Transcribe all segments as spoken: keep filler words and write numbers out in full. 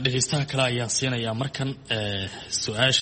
dhegeystaha kale ayaan siinayaa markan ee su'aasha.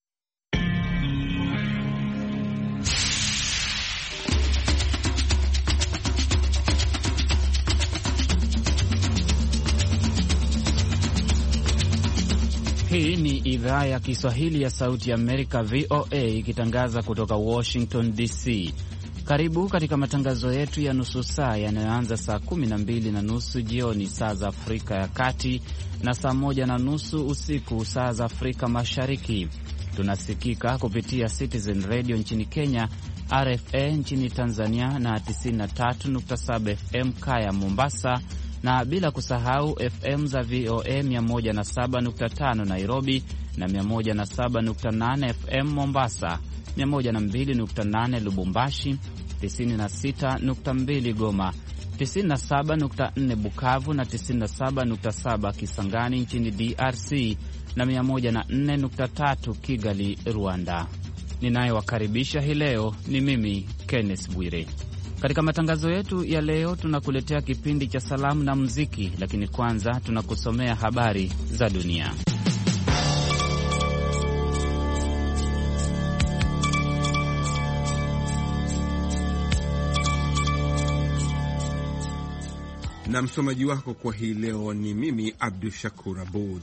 Hii ni idhaa ya Kiswahili ya Sauti ya Amerika, V O A, ikitangaza kutoka Washington D C. Karibu katika matangazo yetu ya nusu saa yanayoanza saa kumi na mbili na nusu jioni saa za Afrika ya Kati na saa moja na nusu usiku saa za Afrika Mashariki. Tunasikika kupitia Citizen Radio nchini Kenya, R F A nchini Tanzania na tisini na tatu nukta saba F M Kaya Mombasa, na bila kusahau F M za V O A mia moja na saba nukta tano Nairobi na mia moja na saba nukta nane F M Mombasa, mia moja na mbili nukta nane Lubumbashi, tisini na sita nukta mbili Goma, tisini na saba nukta nne Bukavu na tisini na saba nukta saba Kisangani nchini D R C na mia moja na nne nukta tatu Kigali, Rwanda. Ninayewakaribisha hii leo ni mimi Kenneth Bwire. Katika matangazo yetu ya leo tunakuletea kipindi cha salamu na muziki, lakini kwanza tunakusomea habari za dunia. Na msomaji wako kwa hii leo ni mimi Abdul Shakur Abud.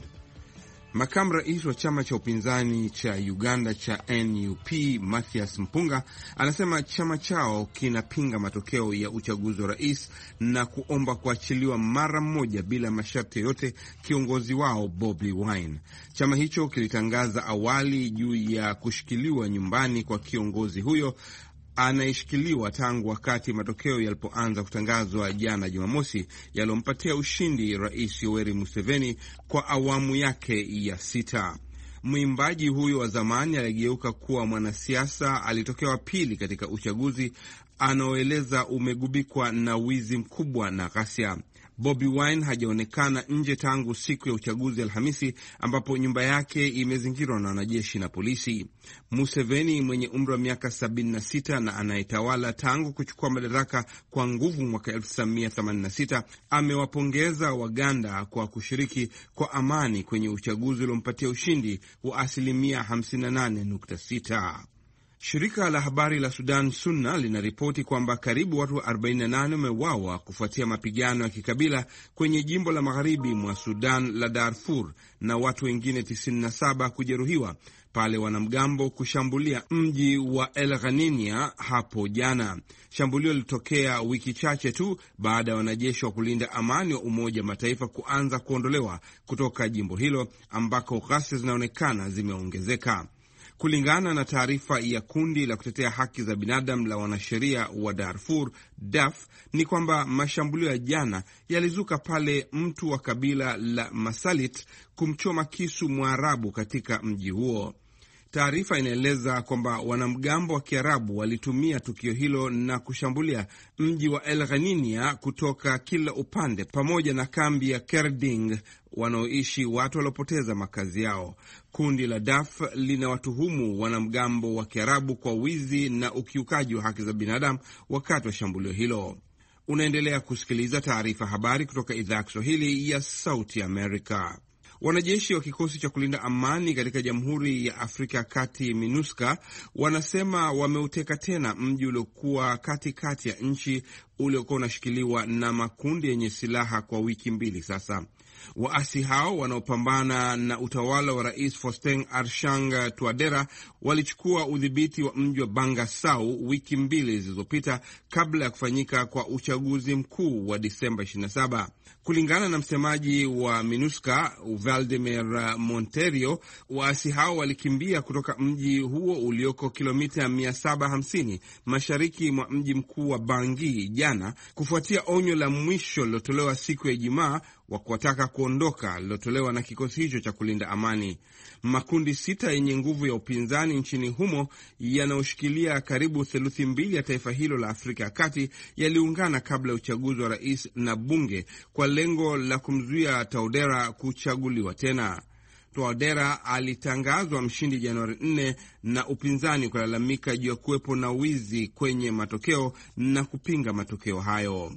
Makamu rais wa chama cha upinzani cha Uganda cha N U P Mathias Mpunga anasema chama chao kinapinga matokeo ya uchaguzi wa rais na kuomba kuachiliwa mara moja bila masharti yote kiongozi wao Bobi Wine. Chama hicho kilitangaza awali juu ya kushikiliwa nyumbani kwa kiongozi huyo anayeshikiliwa tangu wakati matokeo yalipoanza kutangazwa jana Jumamosi, yalompatia ushindi Rais Yoweri Museveni kwa awamu yake ya sita. Mwimbaji huyo wa zamani aligeuka kuwa mwanasiasa, alitokea wa pili katika uchaguzi anaoeleza umegubikwa na wizi mkubwa na ghasia. Bobi Wine hajaonekana nje tangu siku ya uchaguzi Alhamisi, ambapo nyumba yake imezingirwa na wanajeshi na polisi. Museveni mwenye umri wa miaka sabini na sita na anayetawala tangu kuchukua madaraka kwa nguvu mwaka elfu tisa mia themanini na sita amewapongeza Waganda kwa kushiriki kwa amani kwenye uchaguzi uliompatia ushindi wa asilimia hamsini na nane nukta sita. Shirika la habari la Sudan Sunna linaripoti kwamba karibu watu arobaini na nane wameuawa kufuatia mapigano ya kikabila kwenye jimbo la magharibi mwa Sudan la Darfur na watu wengine tisini na saba kujeruhiwa pale wanamgambo kushambulia mji wa El Ghaninia hapo jana. Shambulio lilitokea wiki chache tu baada ya wanajeshi wa kulinda amani wa Umoja Mataifa kuanza kuondolewa kutoka jimbo hilo ambako ghasia zinaonekana zimeongezeka. Kulingana na taarifa ya kundi la kutetea haki za binadamu la wanasheria wa Darfur, D A F, ni kwamba mashambulio ya jana yalizuka pale mtu wa kabila la Masalit kumchoma kisu Mwarabu katika mji huo. Taarifa inaeleza kwamba wanamgambo wa Kiarabu walitumia tukio hilo na kushambulia mji wa El Ghaninia kutoka kila upande, pamoja na kambi ya Kerding wanaoishi watu waliopoteza makazi yao. Kundi la D A F linawatuhumu wanamgambo wa Kiarabu kwa wizi na ukiukaji wa haki za binadamu wakati wa shambulio hilo. Unaendelea kusikiliza taarifa habari kutoka idhaa ya Kiswahili ya Sauti Amerika. Wanajeshi wa kikosi cha kulinda amani katika Jamhuri ya Afrika ya Kati MINUSCA wanasema wameuteka tena mji uliokuwa katikati ya nchi uliokuwa unashikiliwa na makundi yenye silaha kwa wiki mbili sasa. Waasi hao wanaopambana na utawala wa Rais Faustin Archange Touadera walichukua udhibiti wa mji wa Bangassou wiki mbili zilizopita kabla ya kufanyika kwa uchaguzi mkuu wa Disemba ishirini na saba. Kulingana na msemaji wa MINUSCA Valdemar Monteiro, waasi hao walikimbia kutoka mji huo ulioko kilomita mia saba hamsini mashariki mwa mji mkuu wa Bangui jana, kufuatia onyo la mwisho lilotolewa siku ya Ijumaa wa kuwataka kuondoka lilotolewa na kikosi hicho cha kulinda amani. Makundi sita yenye nguvu ya upinzani nchini humo yanayoshikilia karibu theluthi mbili ya taifa hilo la Afrika ya Kati yaliungana kabla ya uchaguzi wa rais na bunge kwa lengo la kumzuia Touadera kuchaguliwa tena. Touadera alitangazwa mshindi Januari nne na upinzani kulalamika juu ya kuwepo na wizi kwenye matokeo na kupinga matokeo hayo.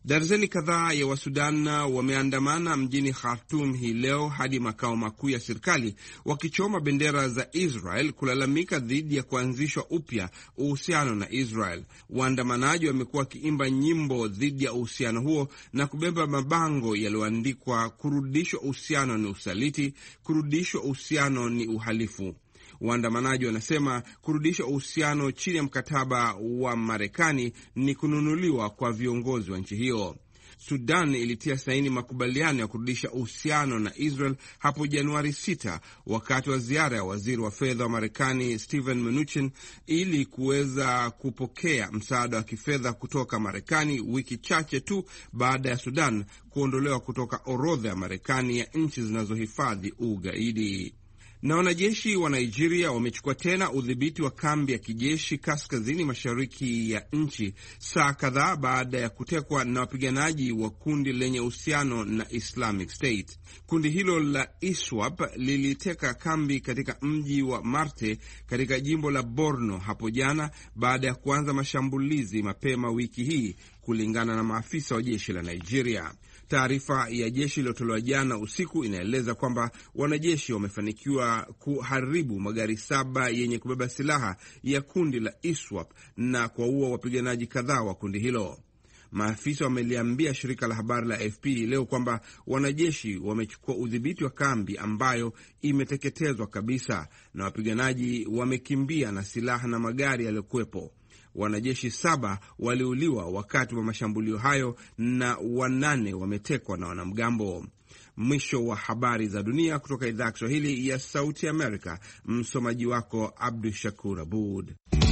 Darzeni kadhaa ya Wasudan wameandamana mjini Khartoum hii leo hadi makao makuu ya serikali wakichoma bendera za Israel kulalamika dhidi ya kuanzishwa upya uhusiano na Israel. Waandamanaji wamekuwa wakiimba nyimbo dhidi ya uhusiano huo na kubeba mabango yaliyoandikwa kurudishwa uhusiano ni usaliti, kurudishwa uhusiano ni uhalifu. Waandamanaji wanasema kurudisha uhusiano chini ya mkataba wa Marekani ni kununuliwa kwa viongozi wa nchi hiyo. Sudan ilitia saini makubaliano ya kurudisha uhusiano na Israel hapo Januari sita wakati wa ziara ya waziri wa fedha wa Marekani Steven Mnuchin ili kuweza kupokea msaada wa kifedha kutoka Marekani, wiki chache tu baada ya Sudan kuondolewa kutoka orodha ya Marekani ya nchi zinazohifadhi ugaidi. Na wanajeshi wa Nigeria wamechukua tena udhibiti wa kambi ya kijeshi kaskazini mashariki ya nchi saa kadhaa baada ya kutekwa na wapiganaji wa kundi lenye uhusiano na Islamic State. Kundi hilo la ISWAP liliteka kambi katika mji wa Marte katika jimbo la Borno hapo jana baada ya kuanza mashambulizi mapema wiki hii, kulingana na maafisa wa jeshi la Nigeria. Taarifa ya jeshi iliyotolewa jana usiku inaeleza kwamba wanajeshi wamefanikiwa kuharibu magari saba yenye kubeba silaha ya kundi la ISWAP na kuwaua wapiganaji kadhaa wa kundi hilo. Maafisa wameliambia shirika la habari la A F P leo kwamba wanajeshi wamechukua udhibiti wa kambi ambayo imeteketezwa kabisa na wapiganaji wamekimbia na silaha na magari yaliyokuwepo. Wanajeshi saba waliuliwa wakati wa mashambulio hayo na wanane wametekwa na wanamgambo. Mwisho wa habari za dunia kutoka idhaa ya Kiswahili ya Sauti Amerika. Msomaji wako Abdu Shakur Abud.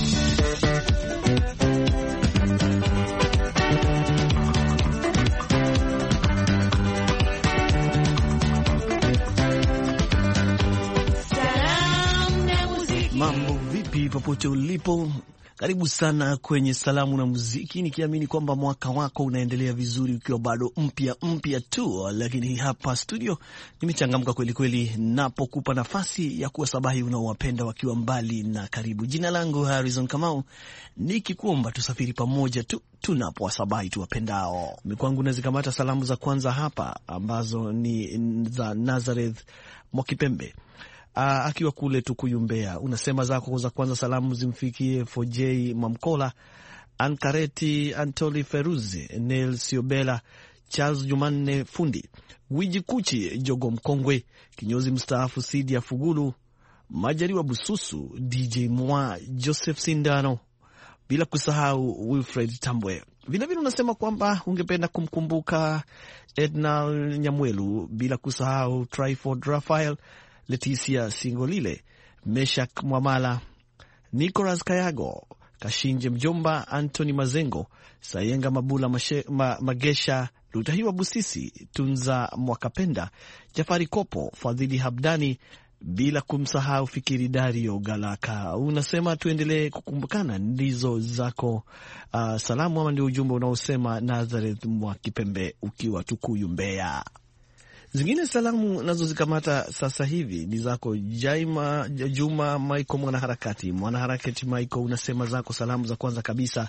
Mambo vipi popote ulipo? Karibu sana kwenye salamu na muziki, nikiamini kwamba mwaka wako unaendelea vizuri ukiwa bado mpya mpya tu, lakini hapa studio nimechangamka kweli kweli napokupa nafasi ya kuwasabahi unaowapenda wakiwa mbali na karibu. Jina langu Harrison Kamau, nikikuomba tusafiri pamoja tu tunapowasabahi tuwapendao. Mikwangu nazikamata salamu za kwanza hapa ambazo ni za Nazareth Mwakipembe. Uh, akiwa kule Tukuyu Mbeya. Unasema zako za kwanza salamu zimfikie Fojei Mamkola, Ankareti Antoli Feruzi, Nel Siobela, Charles Jumanne Fundi, Wiji Kuchi, Jogo Mkongwe, kinyozi mstaafu Sidia Fugulu, Majariwa Bususu, D J Mwa, Joseph Sindano, bila kusahau Wilfred Tambwe. Vile vile unasema kwamba ungependa kumkumbuka Edna Nyamwelu, bila kusahau Tryford Raphael, Leticia Singolile, Meshak Mwamala, Nicholas Kayago, Kashinje Mjomba, Anthony Mazengo, Sayenga Mabula Mashe, ma, Magesha, Lutahiwa Busisi, Tunza Mwakapenda, Jafari Kopo, Fadhili Habdani, bila kumsahau Fikiri Dario Galaka. Unasema tuendelee kukumbukana, ndizo zako uh, salamu ama ndio ujumbe unaosema Nazareth Mwakipembe ukiwa Tukuyu Mbeya. Zingine salamu nazo zikamata sasa hivi ni zako Jaima Juma Michael mwanaharakati. Mwanaharakati Michael, unasema zako salamu za kwanza kabisa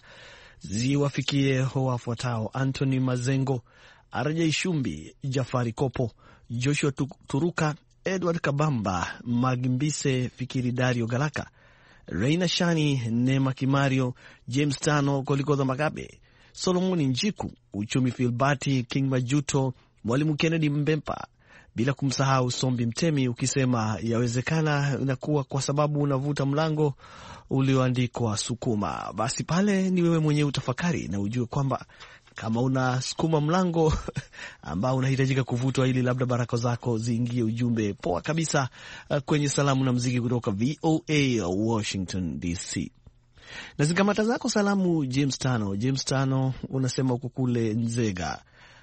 ziwafikie ho wafuatao: Anthony Mazengo, Arjai Shumbi, Jafari Kopo, Joshua Turuka, Edward Kabamba, Magimbise, Fikiri Dario Galaka, Reina Shani, Nema Kimario, James Tano, Kolikoza Magabe, Solomoni Njiku, Uchumi Filbati, King Majuto, Mwalimu Kennedy Mbempa, bila kumsahau Sombi Mtemi, ukisema yawezekana inakuwa kwa sababu unavuta mlango ulioandikwa sukuma. Basi pale ni wewe mwenyewe utafakari na ujue kwamba kama unasukuma mlango ambao unahitajika kuvutwa ili labda baraka zako ziingie. Ujumbe poa kabisa kwenye salamu na muziki kutoka V O A Washington D C. Na zikamata zako salamu James Tano. James Tano unasema uko kule Nzega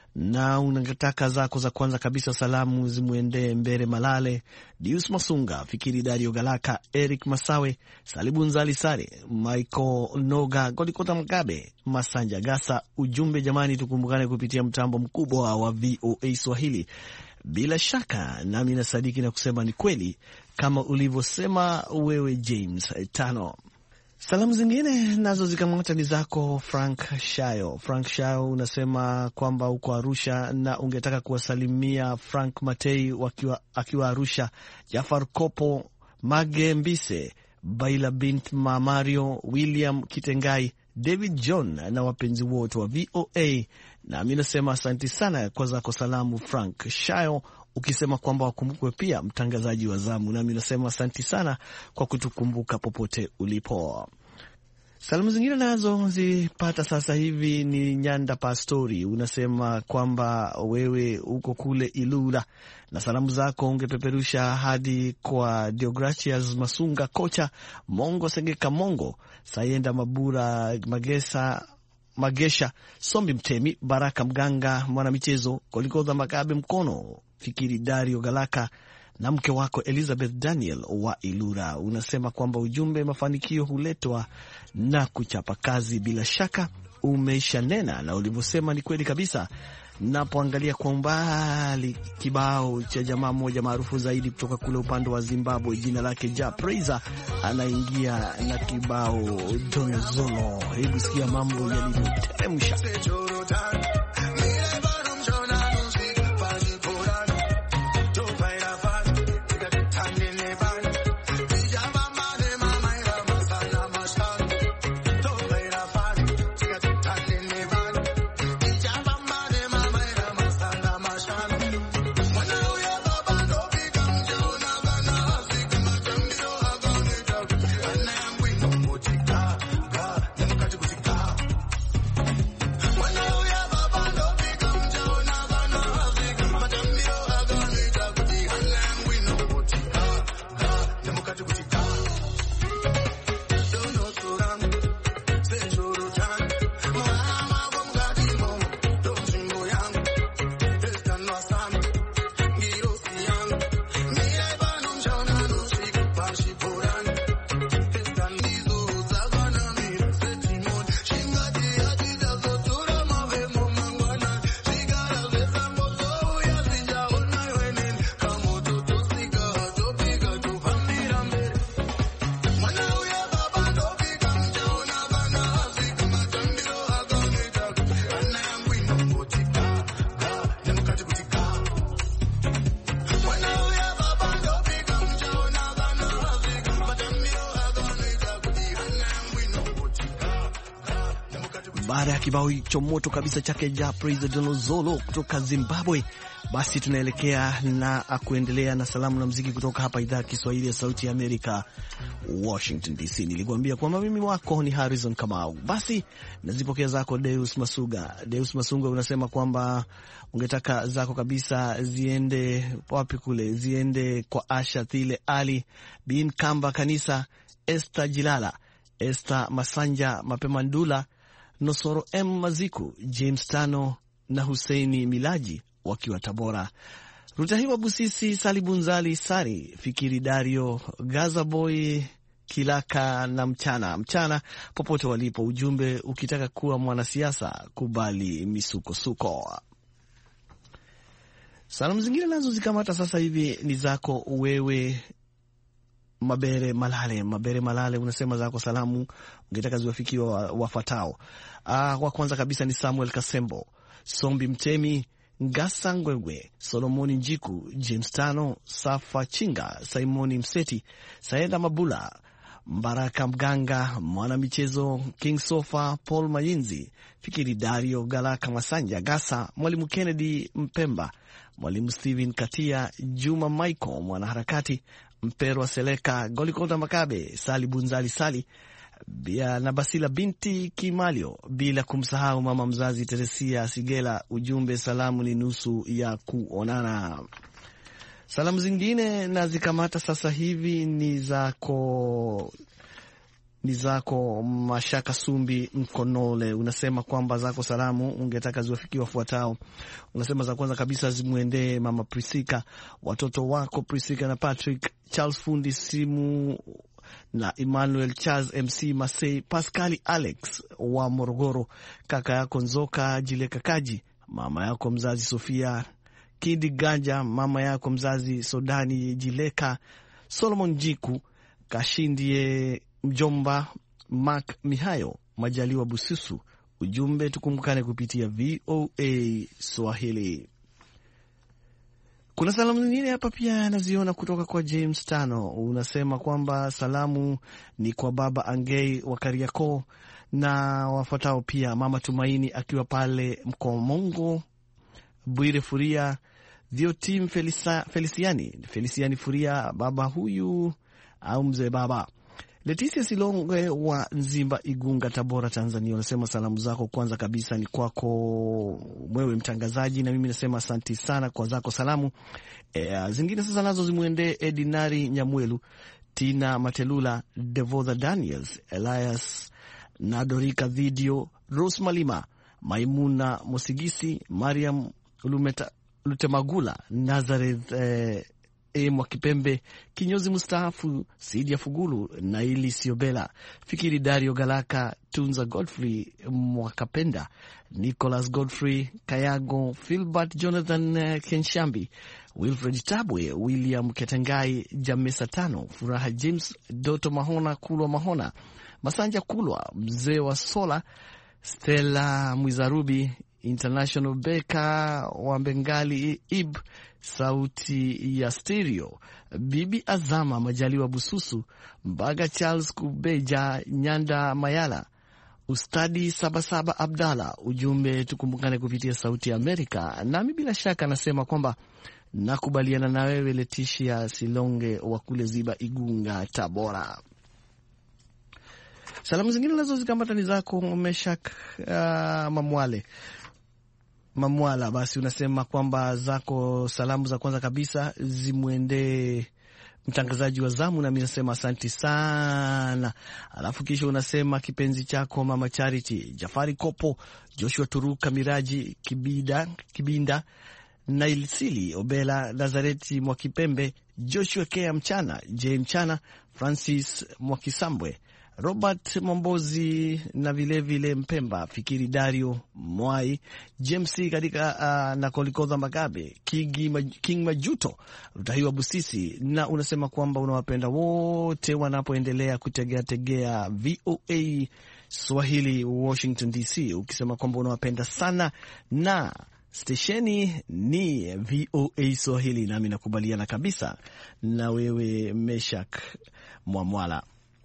na unataka zako za kwanza kabisa salamu zimuendee Mbere Malale, Dius Masunga, Fikiri Dario Galaka, Eric Masawe, Salibu Nzali Sare, Michael Noga, Golikota Mgabe, Masanja Gasa. Ujumbe jamani, tukumbukane kupitia mtambo mkubwa wa V O A Swahili. Bila shaka nami na sadiki na kusema ni kweli kama ulivyosema wewe James Tano. Salamu zingine nazo zikamata ni zako Frank Shayo. Frank Shayo unasema kwamba uko Arusha na ungetaka kuwasalimia Frank Matei wakiwa, akiwa Arusha, Jafar Kopo, Mage Mbise, Baila bint Mamario, William Kitengai, David John na wapenzi wote wa V O A. Na mimi nasema asante sana kwa zako salamu Frank Shayo, ukisema kwamba wakumbukwe pia mtangazaji wa zamu. Na mimi nasema asante sana kwa kutukumbuka popote ulipo. Salamu zingine nazo zipata sasa hivi ni Nyanda Pastori. Unasema kwamba wewe uko kule Ilula na salamu zako ungepeperusha hadi kwa Deogratias Masunga, kocha Mongo Sengeka, Mongo Sayenda, Mabura Magesa, Magesha Sombi, Mtemi Baraka, Mganga mwanamichezo, Kolikodha Magabe Mkono, Fikiri Dario Galaka na mke wako Elizabeth Daniel wa Ilura. Unasema kwamba ujumbe, mafanikio huletwa na kuchapa kazi. Bila shaka umeisha nena na ulivyosema ni kweli kabisa. Napoangalia kwa umbali kibao cha jamaa mmoja maarufu zaidi kutoka kule upande wa Zimbabwe, jina lake Ja Praiser, anaingia na kibao Donzolo. Hebu sikia mambo yalivyoteremsha. Baada ya kibao hicho moto kabisa chake Ja Praiser Donzolo kutoka Zimbabwe, basi tunaelekea na kuendelea na salamu na muziki kutoka hapa idhaa ya Kiswahili ya Sauti ya Amerika, Washington D C. Nilikuambia kwamba mimi wako ni Harrison Kamau. Basi nazipokea zako Deus Masuga. Deus Masuga unasema kwamba ungetaka zako kabisa ziende wapi kule? Ziende kwa Asha Thile Ali bin Kamba Kanisa, Esther Jilala, Esther Masanja, Mapema Ndula, Nosoro M Maziku, James Tano na Huseini Milaji wakiwa Tabora. Rutahiwa Busisi, Salibunzali Sari, Fikiri Dario, Gaza Boy, Kilaka na mchana mchana popote walipo. Ujumbe, ukitaka kuwa mwanasiasa kubali misukosuko. Salamu zingine nazo zikamata sasa hivi ni zako wewe Mabere Malale. Mabere Malale unasema zako salamu ungetaka ziwafikiwa wafuatao. Ah, wa kwanza kabisa ni Samuel Kasembo, Sombi Mtemi, Ngasa Ngwegwe, Solomoni Njiku, James Tano, Safa Chinga, Simoni Mseti, Saenda Mabula, Mbaraka Mganga, mwana michezo, King Sofa, Paul Mayinzi, Fikiri Dario Galaka Masanja Gasa, Mwalimu Kennedy Mpemba, Mwalimu Steven Katia, Juma Michael mwanaharakati, Mperwa Seleka, Golikonda Makabe, Sali Bunzali Sali Bia na Basila binti Kimalio, bila kumsahau mama mzazi Teresia Sigela. Ujumbe, salamu ni nusu ya kuonana. Salamu zingine na zikamata sasa hivi ni zako ni zako Mashaka Sumbi Mkonole. Unasema kwamba zako salamu ungetaka ziwafikie wafuatao. Unasema za kwanza kabisa zimuendee mama Prisika, watoto wako Prisika na Patrick, Charles Fundi Simu na Emmanuel Charles M C Masei, Pascali Alex wa Morogoro, kaka yako Nzoka Jileka Kaji, mama yako mzazi Sofia Kidi Ganja, mama yako mzazi Sodani Jileka, Solomon Jiku Kashindie, mjomba Mark Mihayo, Majaliwa Bususu. Ujumbe, tukumbukane kupitia V O A Swahili. Kuna salamu nyingine hapa pia naziona kutoka kwa James Tano. Unasema kwamba salamu ni kwa baba Angei wa Kariakoo na wafuatao pia mama Tumaini akiwa pale Mkomongo, Bwire Furia, Diotim Felisa, Felisiani, Felisiani Furia, baba huyu au mzee baba. Leticia Silonge wa Nzimba, Igunga, Tabora, Tanzania, unasema salamu zako kwanza kabisa ni kwako wewe mtangazaji, na mimi nasema asante sana kwa zako salamu. E, zingine sasa nazo zimuendee Edinari Nyamwelu, Tina Matelula, Devotha Daniels, Elias Nadorika, Video Rose Malima, Maimuna Mosigisi, Mariam Lumeta, Lutemagula, Nazareth eh, E Mwakipembe, kinyozi mustaafu, Sidia Fugulu, Naili Siobela, Fikiri Dario Galaka, Tunza Godfrey Mwakapenda, Nicholas Godfrey Kayago, Philbert Jonathan Kenshambi, Wilfred Tabwe, William Ketengai, Jamesa Tano, Furaha James, Doto Mahona, Kulwa Mahona, Masanja Kulwa, Mzee wa Sola, Stella Mwizarubi, International Beka wa Bengali, Ib Sauti ya Stereo, Bibi Azama Majaliwa Bususu, Mbaga Charles Kubeja, Nyanda Mayala, Ustadi Sabasaba Abdalla. Ujumbe, tukumbukane kupitia Sauti ya Amerika. Nami bila shaka nasema kwamba nakubaliana na wewe Leticia Silonge wa kule Ziba, Igunga, Tabora. Salamu zingine nazo zikamata ni zako Meshak uh, Mamwale Mamwala. Basi unasema kwamba zako salamu za kwanza kabisa zimuende mtangazaji wa zamu, na mimi nasema asante sana. Alafu kisha unasema kipenzi chako Mama Charity, Jafari Kopo, Joshua Turuka, Miraji Kibida, Kibinda, Nailisili Obela, Nazareti Mwakipembe, Joshua Kea Mchana, J Mchana, Francis Mwakisambwe, Robert Mombozi na vile vile Mpemba, Fikiri Dario Mwai, James katika uh, na Kolikodha Magabe, King, King Majuto, Rutahiwa Busisi, na unasema kwamba unawapenda wote wanapoendelea kutegea tegea V O A Swahili Washington D C, ukisema kwamba unawapenda sana na stesheni ni V O A Swahili, nami nakubaliana kabisa na wewe Meshak Mwamwala.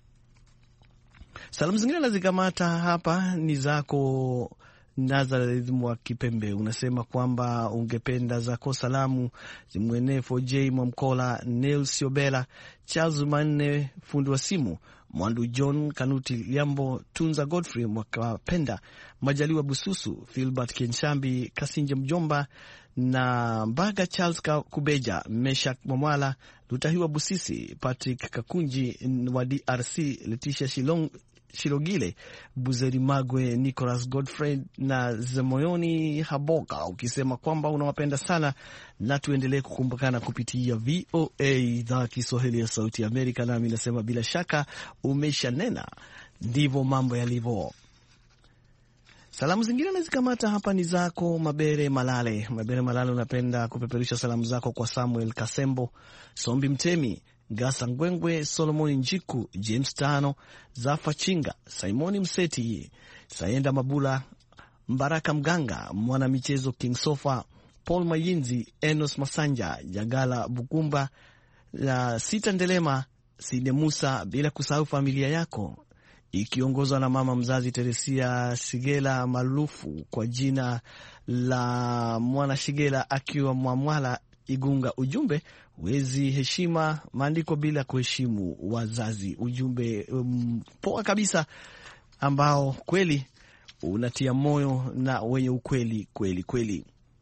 Salamu zingine nazikamata hapa ni zako Nazareth Mwakipembe. Unasema kwamba ungependa zako salamu zimwene F J Mwamkola, Neil Siobela, Charles Manne fundi wa simu, Mwandu John Kanuti Liambo, Tunza Godfrey Mwakapenda, Majaliwa Bususu, Philbert Kenshambi, Kasinja Mjomba na Mbaga Charles Kubeja, Meshak Mwamwala, Lutahiwa Busisi, Patrick Kakunji wa D R C, Leticia Shilong Shirogile, Buzeri Magwe, Nicholas Godfrey na Zemoyoni Haboka, ukisema kwamba unawapenda sana na tuendelee kukumbukana kupitia V O A idhaa Kiswahili ya Sauti ya Amerika. Nami nasema bila shaka umeshanena, ndivyo mambo yalivyo. Salamu zingine nazikamata hapa ni zako Mabere Malale. Mabere Malale, unapenda kupeperusha salamu zako kwa Samuel Kasembo, Sombi Mtemi, Gasa Ngwengwe, Solomon Njiku, James Tano, Zafa Chinga, Simoni Mseti, Saenda Mabula, Mbaraka Mganga, Mwana Michezo, King Sofa, Paul Mayinzi, Enos Masanja, Jagala Bukumba, uh, Sita Ndelema, Side Musa, bila kusahau familia yako ikiongozwa na mama mzazi Teresia Shigela maarufu kwa jina la Mwana Shigela akiwa Mwamwala, Igunga. Ujumbe, wezi heshima maandiko bila kuheshimu wazazi. Ujumbe um, poa kabisa ambao kweli unatia moyo na wenye ukweli kweli kweli.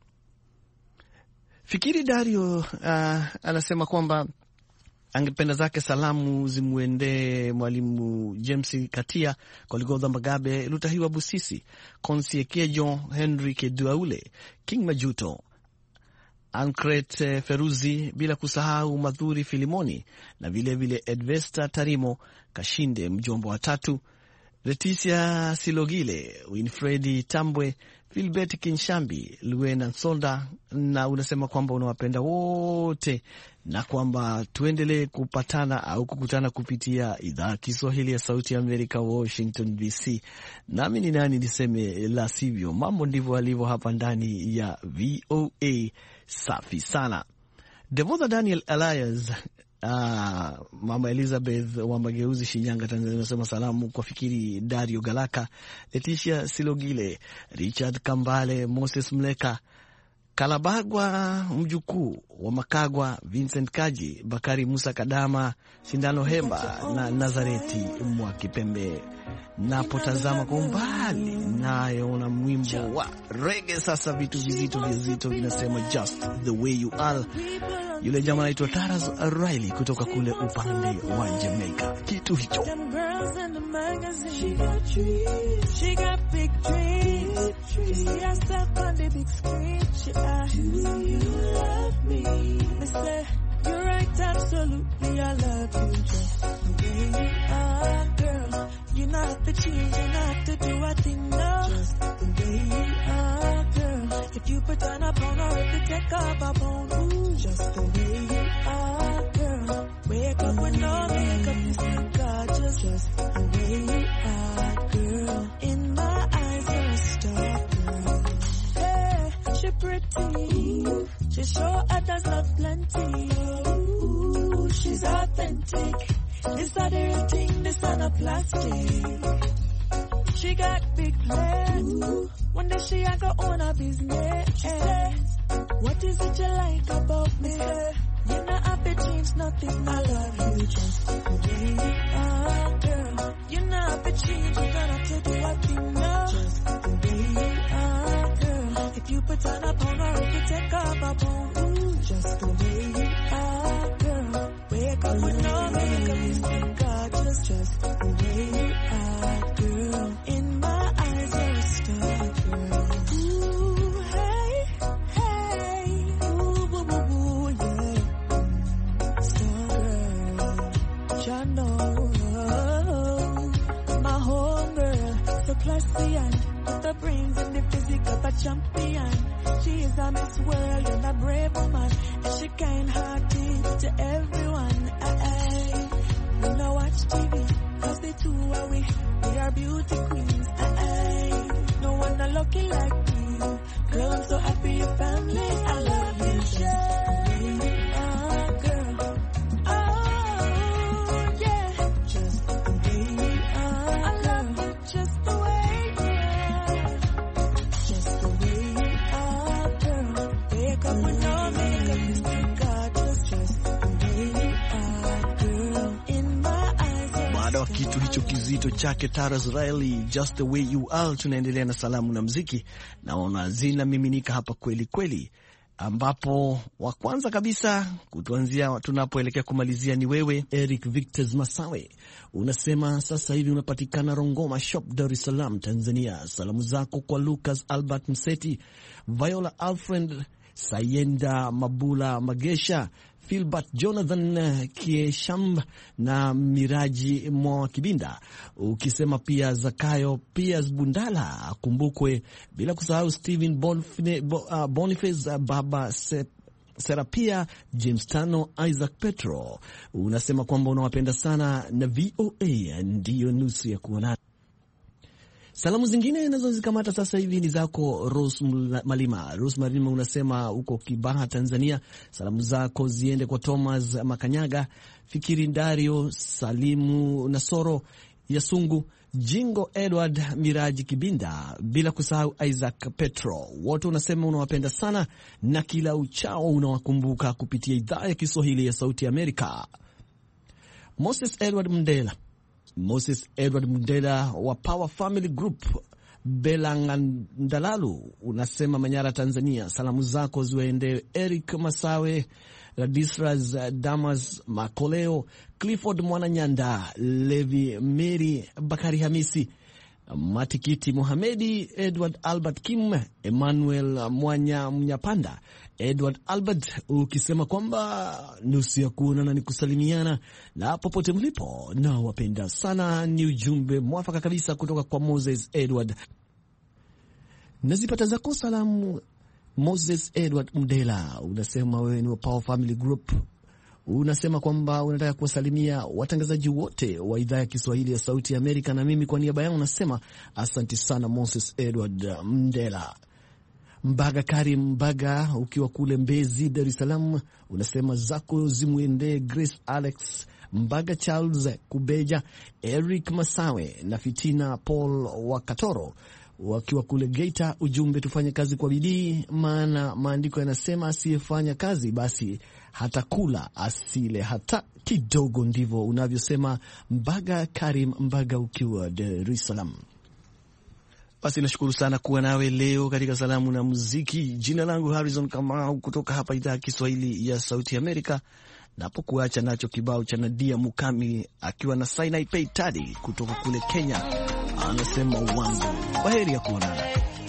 Fikiri Dario uh, anasema kwamba angependa zake salamu zimuende Mwalimu James Katia, Koligodha Magabe, Lutahiwa Busisi, Konsie Kejo, Henry Keduaule, King Majuto, Ankret Feruzi, bila kusahau Madhuri Filimoni na vile vile Edvesta Tarimo Kashinde, mjomba wa tatu, Leticia Silogile, Winfredi Tambwe, Philbert Kinshambi, Luena Nsonda, na unasema kwamba unawapenda wote na kwamba tuendelee kupatana au kukutana kupitia idhaa ya Kiswahili ya Sauti ya Amerika, Washington D C. Nami ni nani niseme la sivyo, mambo ndivyo alivyo hapa ndani ya V O A. Safi sana. Devotha Daniel Elias, Ah, Mama Elizabeth wa Mageuzi, Shinyanga, Tanzania, nasema salamu kwa Fikiri Dario Galaka, Leticia Silogile, Richard Kambale, Moses Mleka, Kalabagwa mjukuu wa Makagwa, Vincent Kaji, Bakari Musa Kadama, Sindano Hemba na Nazareti mwa Kipembe. Napotazama kwa umbali nayo na mwimbo wa reggae. Sasa vitu vizito vizito vinasema just the way you are. Yule jamaa anaitwa Taras Riley kutoka kule upande wa Jamaica. Kitu hicho you're right, absolutely, I love you just the way you are, girl. You not have to change, you not have to do a thing, no. Just the way you are, girl. If you put on a pound or if you take off a pound, ooh, just the way you are, girl. Wake up with no makeup, you still gorgeous. Just the way you are, girl. In my eyes, you're a star, girl. Hey, she pretty, she sure there's not plenty. Ooh, she's authentic. This are the real thing, this are the plastic. She got big plans. One day she a go own a business. She say, what is it you like about me? You not have to change nothing. I love you just the way you are, girl. You not have to change, you don't have to do a thing, no. Just the way you are, girl. If you put on a pound or if you take off a pound, ooh, just the way you are, girl. Wake up with no makeup, you still gorgeous. Just the way you are, girl. In my eyes, you're a star, girl. Ooh, hey, hey, ooh, boo, boo, boo, yeah. Star girl, you know, my home girl, so classy and with the brains and the physique of a champion. She is a Miss World and a brave woman, and she kind-hearted to everyone. Aye, we no watch T V, cause they two are we, we are beauty queens. Aye, no one are lucky like me. Girl, I'm so happy your family. I love you just the way you are, girl. Oh, yeah, just the way you are. I love you just the way you are. Just the way you are, girl. Wake up with no makeup, you still gorgeous. Just the way you are, girl. In my eyes, baada ya kitu hicho kizito chake Taras Riley, just the way you are. Tunaendelea na salamu na muziki, naona zinamiminika hapa kweli kweli, ambapo wa kwanza kabisa kutuanzia tunapoelekea kumalizia ni wewe Eric Victor Masawe. Unasema sasa hivi unapatikana Rongoma Shop, Dar es Salaam, Tanzania. Salamu zako kwa Lucas Albert Mseti, Viola Alfred Sayenda, Mabula Magesha, Philbert Jonathan Kieshamb na Miraji Mwa Kibinda, ukisema pia Zakayo Piers Bundala akumbukwe, bila kusahau Steven Bonfine, uh, Boniface, uh, Baba Sep Serapia, James Tano, Isaac Petro. Unasema kwamba unawapenda sana na V O A ndiyo nusu ya kuonana. Salamu zingine nazo zikamata sasa hivi ni zako Rose Malima. Rose Malima unasema uko Kibaha, Tanzania. Salamu zako ziende kwa Thomas Makanyaga, Fikiri Dario, Salimu Nasoro, Yasungu, Jingo Edward, Miraji Kibinda, bila kusahau Isaac Petro. Wote unasema unawapenda sana na kila uchao unawakumbuka kupitia idhaa ya Kiswahili ya Sauti ya Amerika. Moses Edward Mndela Moses Edward Mundela wa Power Family Group Belangandalalu unasema Manyara, Tanzania. Salamu zako ziwaende Eric Masawe, Radisras Damas Makoleo, Clifford Mwananyanda, Levi Mary, Bakari Hamisi, Matikiti Mohamedi, Edward Albert Kim, Emmanuel Mwanya Mnyapanda, Edward Albert, ukisema kwamba nusu ya kuonana ni kusalimiana, na popote mlipo na wapenda sana. Ni ujumbe mwafaka kabisa kutoka kwa Moses Edward. Nazipata zako salamu Moses Edward Mdela, unasema wewe ni wa Power Family Group. Unasema kwamba unataka kuwasalimia watangazaji wote wa idhaa ya Kiswahili ya Sauti ya Amerika, na mimi kwa niaba yangu nasema asante sana Moses Edward Mdela. Mbaga Karim Mbaga, ukiwa kule Mbezi, Dar es Salaam, unasema zako zimuende Grace Alex Mbaga, Charles Kubeja, Eric Masawe na Fitina Paul Wakatoro wakiwa kule Geita. Ujumbe, tufanye kazi kwa bidii, maana maandiko yanasema asiyefanya kazi basi hata kula asile hata kidogo. Ndivyo unavyosema Mbaga Karim Mbaga ukiwa Dar es Salaam. Basi nashukuru sana kuwa nawe leo katika salamu na muziki. Jina langu Harrison Kamau kutoka hapa idhaa ya Kiswahili ya Sauti Amerika. Napokuacha nacho kibao cha Nadia Mukami akiwa na Sinai Pay Tadi kutoka kule Kenya, anasema wangu. Kwaheri ya kuonana.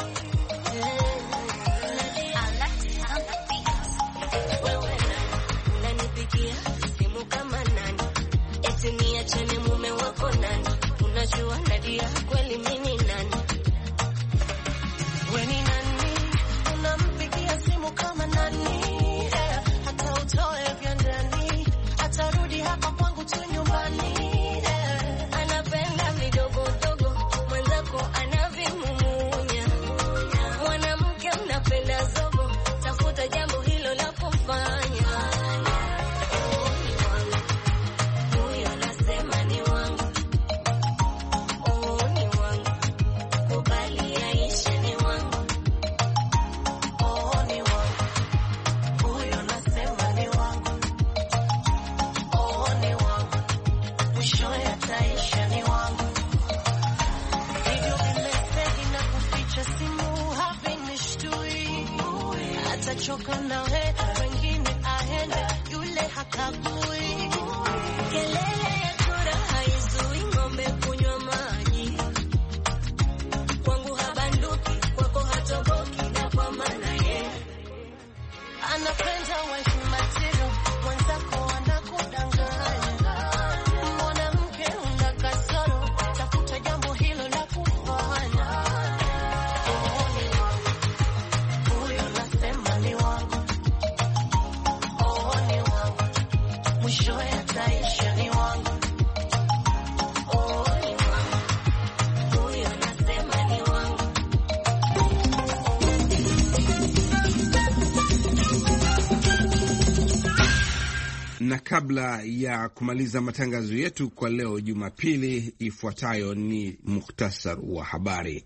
Na kabla ya kumaliza matangazo yetu kwa leo Jumapili, ifuatayo ni muhtasar wa habari.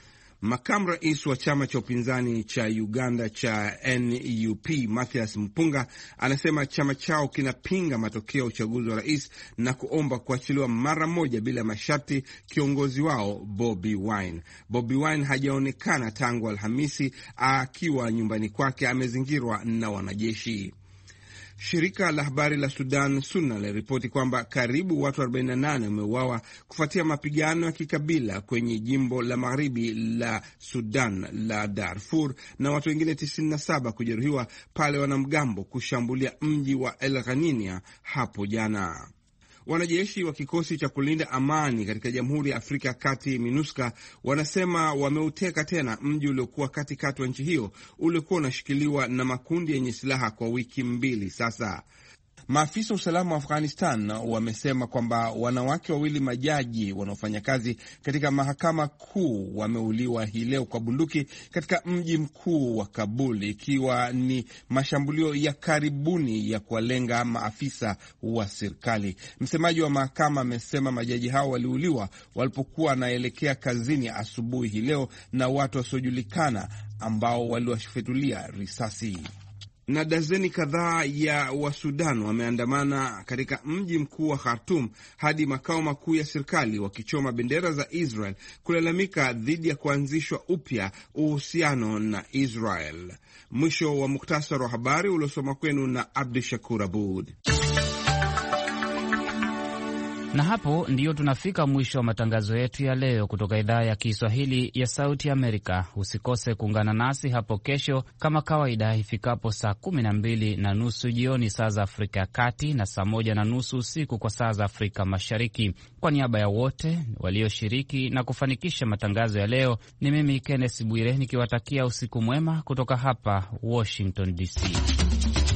Makamu rais wa chama cha upinzani cha Uganda cha N U P Mathias Mpunga anasema chama chao kinapinga matokeo ya uchaguzi wa rais na kuomba kuachiliwa mara moja bila masharti kiongozi wao Bobi Wine. Bobi Wine hajaonekana tangu Alhamisi akiwa nyumbani kwake amezingirwa na wanajeshi. Shirika la habari la Sudan Sunna liliripoti kwamba karibu watu arobaini na nane wameuawa kufuatia mapigano ya kikabila kwenye jimbo la magharibi la Sudan la Darfur, na watu wengine tisini na saba kujeruhiwa pale wanamgambo kushambulia mji wa El Ghaninia hapo jana. Wanajeshi wa kikosi cha kulinda amani katika Jamhuri ya Afrika ya Kati MINUSCA wanasema wameuteka tena mji uliokuwa katikati wa nchi hiyo uliokuwa unashikiliwa na makundi yenye silaha kwa wiki mbili sasa. Maafisa wa usalama wa Afghanistan wamesema kwamba wanawake wawili majaji wanaofanya kazi katika mahakama kuu wameuliwa hii leo kwa bunduki katika mji mkuu wa Kabul, ikiwa ni mashambulio ya karibuni ya kuwalenga maafisa wa serikali. Msemaji wa mahakama amesema majaji hao waliuliwa walipokuwa wanaelekea kazini asubuhi hii leo na watu wasiojulikana ambao waliwafyatulia risasi. Na dazeni kadhaa ya Wasudan wameandamana katika mji mkuu wa Khartoum hadi makao makuu ya serikali wakichoma bendera za Israel kulalamika dhidi ya kuanzishwa upya uhusiano na Israel. Mwisho wa muktasari wa habari uliosoma kwenu na Abdu Shakur Abud. Na hapo ndiyo tunafika mwisho wa matangazo yetu ya leo kutoka idhaa ya Kiswahili ya Sauti Amerika. Usikose kuungana nasi hapo kesho kama kawaida ifikapo saa kumi na mbili na nusu jioni saa za Afrika ya Kati na saa moja na nusu usiku kwa saa za Afrika Mashariki. Kwa niaba ya wote walioshiriki na kufanikisha matangazo ya leo, ni mimi Kenneth Bwire nikiwatakia usiku mwema kutoka hapa Washington D C.